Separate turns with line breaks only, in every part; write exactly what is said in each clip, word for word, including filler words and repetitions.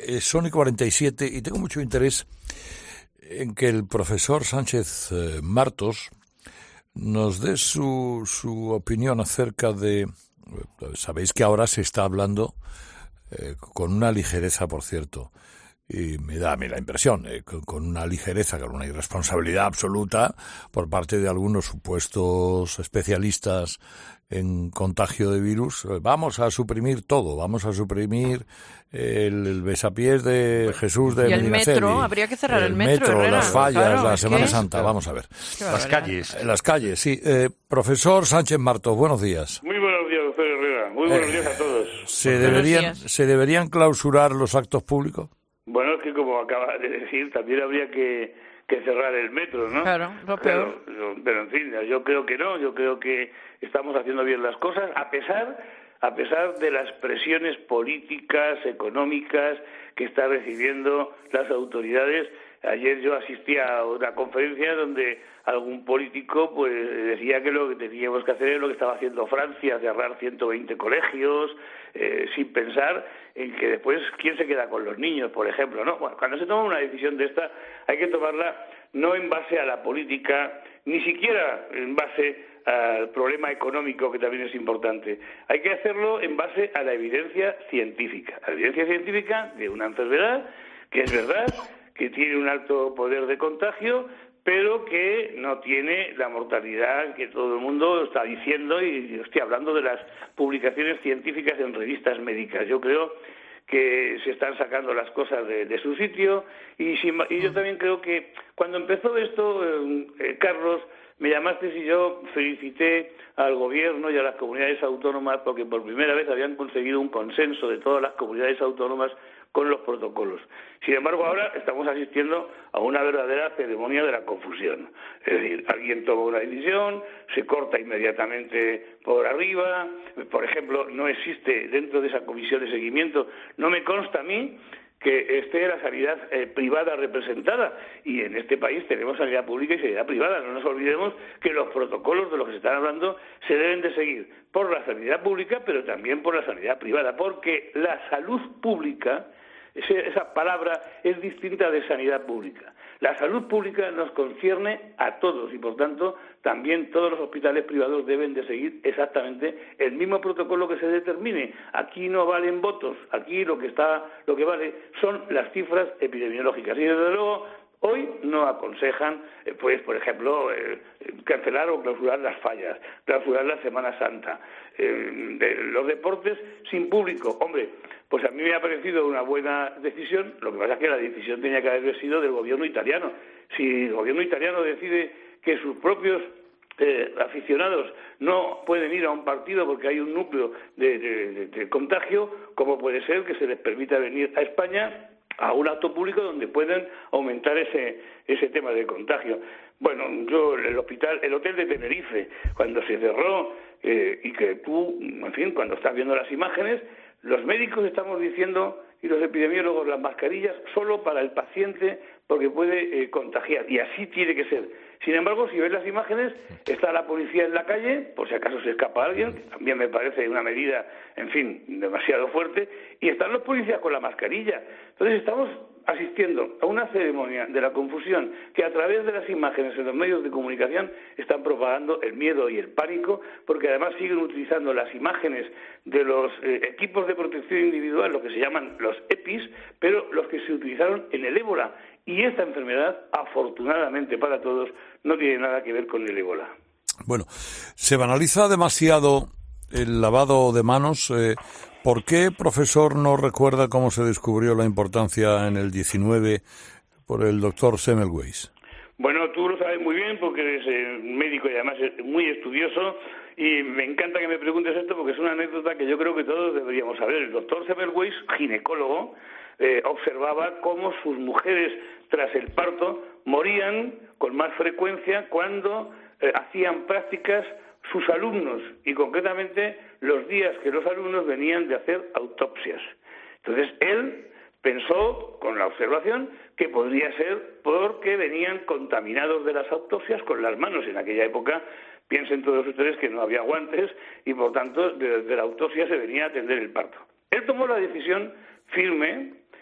eh, son y cuarenta y siete y tengo mucho interés en que el profesor Sánchez eh, Martos nos dé su, su opinión acerca de... Eh, sabéis que ahora se está hablando eh, con una ligereza, por cierto, y me da a mí la impresión, eh, con, con una ligereza, con una irresponsabilidad absoluta por parte de algunos supuestos especialistas en contagio de virus. Vamos a suprimir todo, vamos a suprimir el, el besapiés de Jesús de
y el
Medinaceli,
metro, habría que cerrar el,
el
metro,
metro,
Herrera.
las fallas,
Claro,
la
es
Semana
que...
Santa, vamos a ver.
Las calles.
Las calles, sí. Eh, profesor Sánchez Martos, buenos días.
Muy buenos días, doctor Herrera. Muy buenos
Eh,
días a todos.
¿Se
Buenos
deberían,
días.
¿Se deberían clausurar los actos públicos?
Bueno, es que como acaba de decir, también habría que, que cerrar el metro, ¿no?
Claro, lo peor.
Pero, pero, en fin, yo creo que no. Yo creo que estamos haciendo bien las cosas, a pesar... a pesar de las presiones políticas, económicas que están recibiendo las autoridades. Ayer yo asistí a una conferencia donde algún político pues decía que lo que teníamos que hacer es lo que estaba haciendo Francia, cerrar ciento veinte colegios, eh, sin pensar en que después quién se queda con los niños, por ejemplo, ¿no? Bueno, cuando se toma una decisión de esta hay que tomarla no en base a la política, ni siquiera en base al problema económico, que también es importante. Hay que hacerlo en base a la evidencia científica. La evidencia científica de una enfermedad que es verdad, que tiene un alto poder de contagio, pero que no tiene la mortalidad que todo el mundo está diciendo, y estoy hablando de las publicaciones científicas en revistas médicas. Yo creo que se están sacando las cosas de, de su sitio, y, sin, y yo también creo que cuando empezó esto, eh, eh, Carlos, me llamaste y yo felicité al gobierno y a las comunidades autónomas porque por primera vez habían conseguido un consenso de todas las comunidades autónomas con los protocolos. Sin embargo, ahora estamos asistiendo a una verdadera ceremonia de la confusión. Es decir, alguien toma una decisión, se corta inmediatamente por arriba. Por ejemplo, no existe dentro de esa comisión de seguimiento, no me consta a mí que esté la sanidad eh, privada representada, y en este país tenemos sanidad pública y sanidad privada. No nos olvidemos que los protocolos de los que se están hablando se deben de seguir por la sanidad pública, pero también por la sanidad privada, porque la salud pública, ese, esa palabra es distinta de sanidad pública. La salud pública nos concierne a todos y, por tanto, también todos los hospitales privados deben de seguir exactamente el mismo protocolo que se determine. Aquí no valen votos, aquí lo que está, lo que vale son las cifras epidemiológicas. Y, desde luego, hoy no aconsejan, eh, pues, por ejemplo, eh, cancelar o clausurar las fallas, clausurar la Semana Santa, eh, de los deportes sin público. Hombre, pues a mí me ha parecido una buena decisión. Lo que pasa es que la decisión tenía que haber sido del gobierno italiano. Si el gobierno italiano decide que sus propios eh, aficionados no pueden ir a un partido porque hay un núcleo de, de, de, de contagio, ¿cómo puede ser que se les permita venir a España a un acto público donde pueden aumentar ese ese tema de contagio? Bueno, yo, el hospital, el hotel de Tenerife, cuando se cerró, eh, y que tú, en fin, cuando estás viendo las imágenes, los médicos estamos diciendo, y los epidemiólogos, las mascarillas solo para el paciente porque puede eh, contagiar, y así tiene que ser. Sin embargo, si ves las imágenes, está la policía en la calle, por si acaso se escapa alguien, que también me parece una medida, en fin, demasiado fuerte, y están los policías con la mascarilla. Entonces estamos asistiendo a una ceremonia de la confusión que a través de las imágenes en los medios de comunicación están propagando el miedo y el pánico, porque además siguen utilizando las imágenes de los eh, equipos de protección individual, lo que se llaman los EPIs, pero los que se utilizaron en el ébola. Y esta enfermedad, afortunadamente para todos, no tiene nada que ver con el ébola.
Bueno, se banaliza demasiado el lavado de manos. Eh, ¿Por qué, profesor, no recuerda cómo se descubrió la importancia en el diecinueve por el doctor Semmelweis?
Bueno, tú lo sabes muy bien porque eres eh, médico y además muy estudioso, y me encanta que me preguntes esto porque es una anécdota que yo creo que todos deberíamos saber. El doctor Semmelweis, ginecólogo, eh, observaba cómo sus mujeres tras el parto morían con más frecuencia cuando eh, hacían prácticas sus alumnos, y concretamente los días que los alumnos venían de hacer autopsias. Entonces él pensó, con la observación, que podría ser porque venían contaminados de las autopsias con las manos. En aquella época, piensen todos ustedes que no había guantes y por tanto de, de la autopsia se venía a atender el parto. Él tomó la decisión firme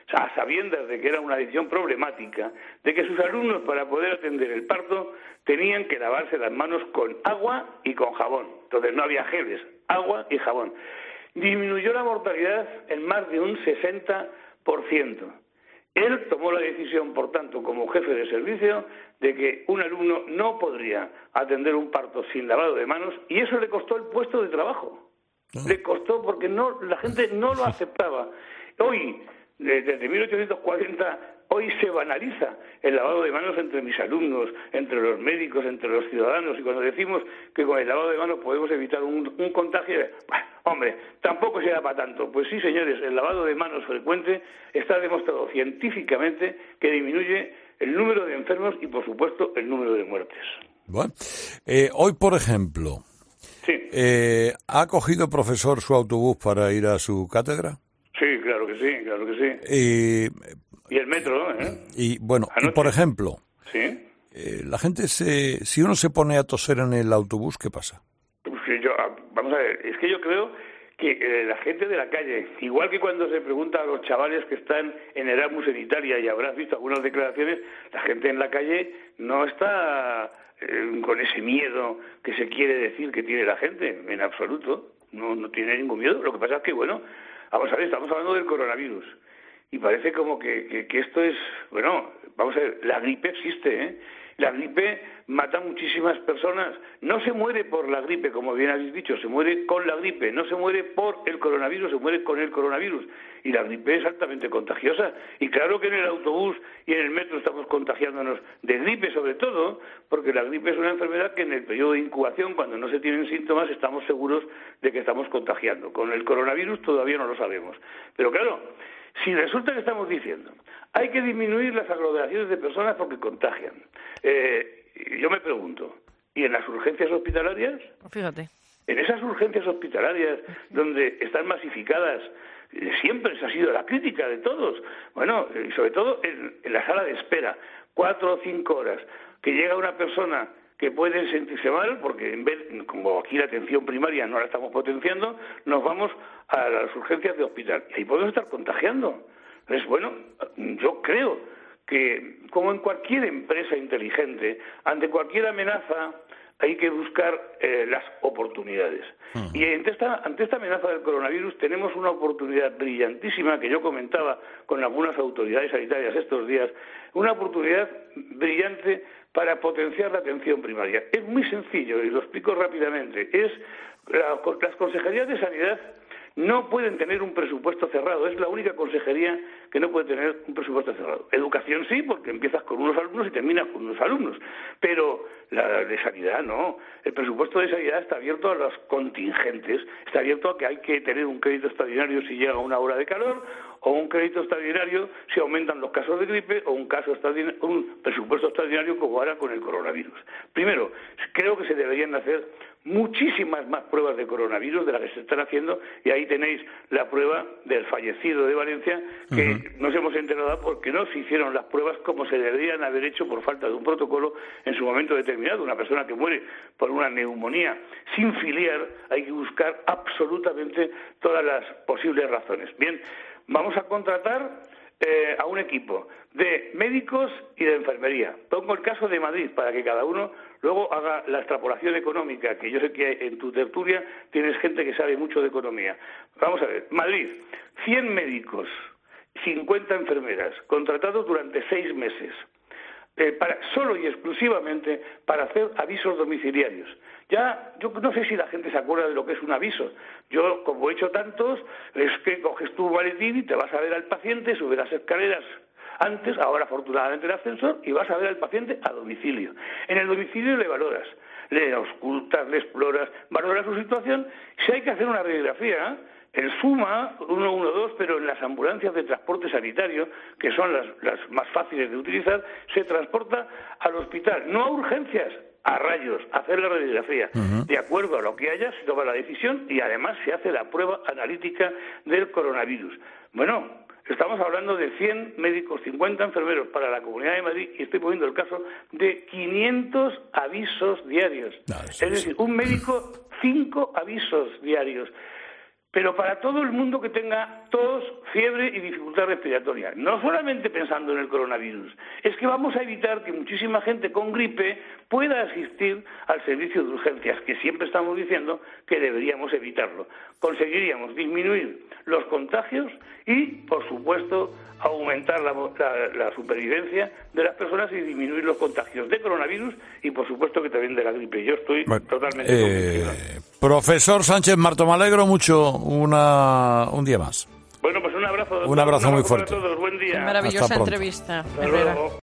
a sabiendas de que era una decisión problemática, de que sus alumnos para poder atender el parto tenían que lavarse las manos con agua y con jabón. Entonces no había geles, agua y jabón. Disminuyó la mortalidad en más de un sesenta por ciento. Él tomó la decisión, por tanto, como jefe de servicio, de que un alumno no podría atender un parto sin lavado de manos, y eso le costó el puesto de trabajo. Oh. Le costó porque no, la gente no lo aceptaba. Hoy, desde mil ochocientos cuarenta, hoy se banaliza el lavado de manos entre mis alumnos, entre los médicos, entre los ciudadanos, y cuando decimos que con el lavado de manos podemos evitar un, un contagio, bueno, hombre, tampoco será para tanto. Pues sí, señores, el lavado de manos frecuente está demostrado científicamente que disminuye el número de enfermos y, por supuesto, el número de muertes.
Bueno, eh, hoy, por ejemplo,
sí.
eh, ¿ha cogido profesor su autobús para ir a su cátedra?
Sí, claro que sí, claro que sí.
Eh,
y el metro, ¿eh?
Y bueno, y por ejemplo,
¿sí?
eh, la gente se, si uno se pone a toser en el autobús, ¿qué pasa?
Pues yo, vamos a ver, es que yo creo que eh, la gente de la calle, igual que cuando se pregunta a los chavales que están en Erasmus en Italia, y habrás visto algunas declaraciones, la gente en la calle no está eh, con ese miedo que se quiere decir que tiene la gente, en absoluto, no, no tiene ningún miedo. Lo que pasa es que, bueno, vamos a ver, estamos hablando del coronavirus. Y parece como que, que, que esto es, bueno, vamos a ver, la gripe existe, ¿eh? La gripe mata a muchísimas personas. No se muere por la gripe, como bien habéis dicho, se muere con la gripe. No se muere por el coronavirus, se muere con el coronavirus. Y la gripe es altamente contagiosa. Y claro que en el autobús y en el metro estamos contagiándonos de gripe, sobre todo, porque la gripe es una enfermedad que en el periodo de incubación, cuando no se tienen síntomas, estamos seguros de que estamos contagiando. Con el coronavirus todavía no lo sabemos. Pero claro, si resulta que estamos diciendo hay que disminuir las aglomeraciones de personas porque contagian, eh, yo me pregunto, ¿y en las urgencias hospitalarias?
Fíjate.
En esas urgencias hospitalarias donde están masificadas, siempre esa ha sido la crítica de todos, bueno, y sobre todo en, en la sala de espera, cuatro o cinco horas, que llega una persona que puede sentirse mal, porque en vez, como aquí la atención primaria no la estamos potenciando, nos vamos a las urgencias de hospital. Y ahí podemos estar contagiando. Entonces, bueno, yo creo que, como en cualquier empresa inteligente, ante cualquier amenaza hay que buscar eh, las oportunidades. Uh-huh. Y ante esta, ante esta amenaza del coronavirus tenemos una oportunidad brillantísima que yo comentaba con algunas autoridades sanitarias estos días, una oportunidad brillante para potenciar la atención primaria. Es muy sencillo y lo explico rápidamente. Es la, las consejerías de sanidad no pueden tener un presupuesto cerrado, es la única consejería que no puede tener un presupuesto cerrado. Educación sí, porque empiezas con unos alumnos y terminas con unos alumnos, pero la de sanidad no. El presupuesto de sanidad está abierto a los contingentes, está abierto a que hay que tener un crédito extraordinario si llega una hora de calor, o un crédito extraordinario si aumentan los casos de gripe, o un caso extraordinario, un presupuesto extraordinario como ahora con el coronavirus. Primero, creo que se deberían hacer muchísimas más pruebas de coronavirus de las que se están haciendo, y ahí tenéis la prueba del fallecido de Valencia, que uh-huh. nos hemos enterado porque no se hicieron las pruebas como se deberían haber hecho por falta de un protocolo en su momento determinado. Una persona que muere por una neumonía sin filiar, hay que buscar absolutamente todas las posibles razones. Bien, vamos a contratar Eh, a un equipo de médicos y de enfermería. Pongo el caso de Madrid para que cada uno luego haga la extrapolación económica, que yo sé que en tu tertulia tienes gente que sabe mucho de economía. Vamos a ver, Madrid, cien médicos, cincuenta enfermeras, contratados durante seis meses, eh, para, solo y exclusivamente para hacer avisos domiciliarios. Ya, yo no sé si la gente se acuerda de lo que es un aviso. Yo, como he hecho tantos, es que coges tu maletín y te vas a ver al paciente, subes las escaleras antes, ahora afortunadamente el ascensor, y vas a ver al paciente a domicilio. En el domicilio le valoras, le auscultas, le exploras, valoras su situación. Si hay que hacer una radiografía, el SUMA, ciento doce, pero en las ambulancias de transporte sanitario, que son las, las más fáciles de utilizar, se transporta al hospital, no a urgencias, a rayos, a hacer la radiografía. Uh-huh. De acuerdo a lo que haya, se toma la decisión y además se hace la prueba analítica del coronavirus. Bueno, estamos hablando de cien médicos, cincuenta enfermeros para la Comunidad de Madrid, y estoy poniendo el caso de quinientos avisos diarios. No, es, es decir, un médico, cinco avisos diarios. pero para todo el mundo que tenga tos, fiebre y dificultad respiratoria. No solamente pensando en el coronavirus, es que vamos a evitar que muchísima gente con gripe pueda asistir al servicio de urgencias, que siempre estamos diciendo que deberíamos evitarlo. Conseguiríamos disminuir los contagios y, por supuesto, aumentar la, la, la supervivencia de las personas y disminuir los contagios de coronavirus y, por supuesto, que también de la gripe. Yo estoy bueno, totalmente
eh, Profesor Sánchez Marto, me alegro mucho una, un día más.
Bueno, pues un abrazo.
Un abrazo, un abrazo muy fuerte.
A todos. Buen día.
Maravillosa entrevista.
Hasta luego.